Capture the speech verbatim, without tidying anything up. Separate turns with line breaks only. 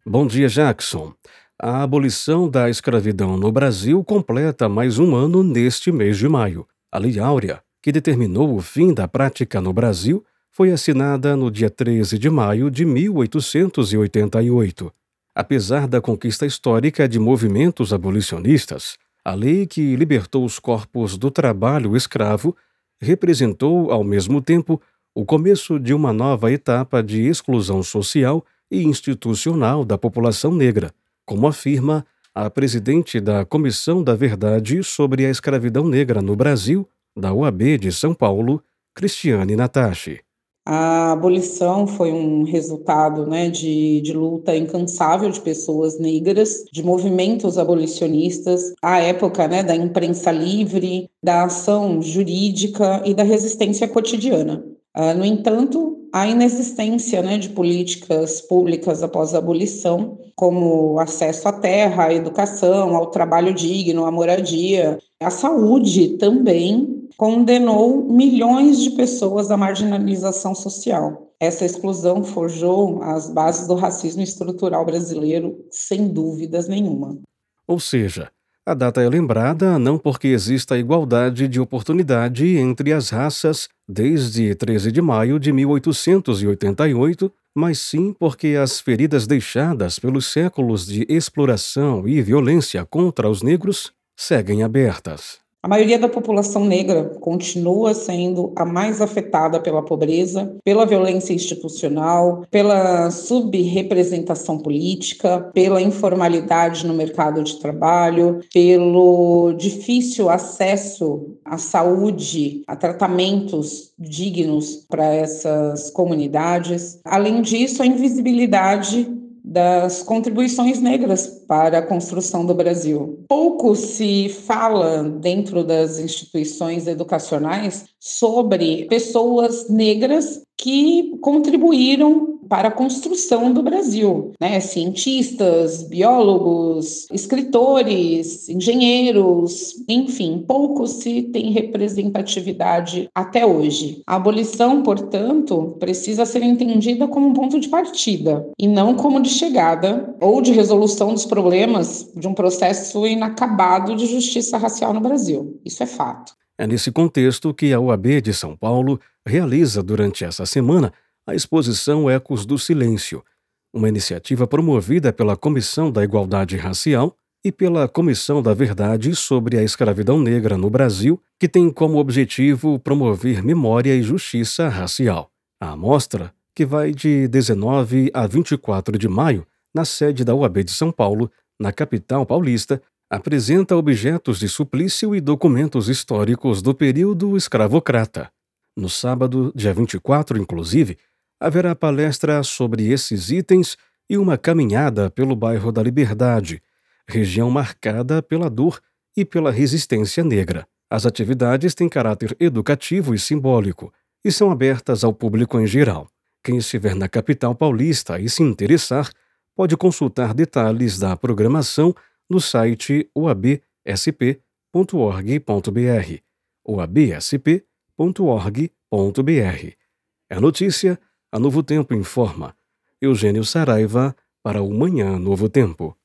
Bom dia, Jackson. A abolição da escravidão no Brasil completa mais um ano neste mês de maio. A Lei Áurea, que determinou o fim da prática no Brasil, foi assinada no dia treze de maio de mil oitocentos e oitenta e oito. Apesar da conquista histórica de movimentos abolicionistas, a lei que libertou os corpos do trabalho escravo representou, ao mesmo tempo, o começo de uma nova etapa de exclusão social e institucional da população negra, como afirma a presidente da Comissão da Verdade sobre a Escravidão Negra no Brasil, da O A B de São Paulo, Cristiane Natache.
A abolição foi um resultado, né, de, de luta incansável de pessoas negras, de movimentos abolicionistas, à época, né, da imprensa livre, da ação jurídica e da resistência cotidiana. Uh, no entanto, a inexistência, né, de políticas públicas após a abolição, como acesso à terra, à educação, ao trabalho digno, à moradia, à saúde também, condenou milhões de pessoas à marginalização social. Essa exclusão forjou as bases do racismo estrutural brasileiro, sem dúvidas nenhuma.
Ou seja, a data é lembrada não porque exista igualdade de oportunidade entre as raças desde treze de maio de mil oitocentos e oitenta e oito, mas sim porque as feridas deixadas pelos séculos de exploração e violência contra os negros seguem abertas.
A maioria da população negra continua sendo a mais afetada pela pobreza, pela violência institucional, pela subrepresentação política, pela informalidade no mercado de trabalho, pelo difícil acesso à saúde, a tratamentos dignos para essas comunidades. Além disso, a invisibilidade das contribuições negras para a construção do Brasil. Pouco se fala dentro das instituições educacionais sobre pessoas negras que contribuíram para a construção do Brasil, né? Cientistas, biólogos, escritores, engenheiros, enfim, pouco se tem representatividade até hoje. A abolição, portanto, precisa ser entendida como um ponto de partida e não como de chegada ou de resolução dos problemas de um processo inacabado de justiça racial no Brasil. Isso é fato.
É nesse contexto que a O A B de São Paulo realiza durante essa semana a exposição Ecos do Silêncio, uma iniciativa promovida pela Comissão da Igualdade Racial e pela Comissão da Verdade sobre a Escravidão Negra no Brasil, que tem como objetivo promover memória e justiça racial. A mostra, que vai de dezenove a vinte e quatro de maio, na sede da O A B de São Paulo, na capital paulista, apresenta objetos de suplício e documentos históricos do período escravocrata. No sábado, dia vinte e quatro, inclusive, haverá palestra sobre esses itens e uma caminhada pelo bairro da Liberdade, região marcada pela dor e pela resistência negra. As atividades têm caráter educativo e simbólico e são abertas ao público em geral. Quem estiver na capital paulista e se interessar, pode consultar detalhes da programação no site o a b s p ponto org ponto b r, o a b s p ponto org ponto b r. É notícia, a Novo Tempo informa. Eugênio Saraiva, para o Manhã Novo Tempo.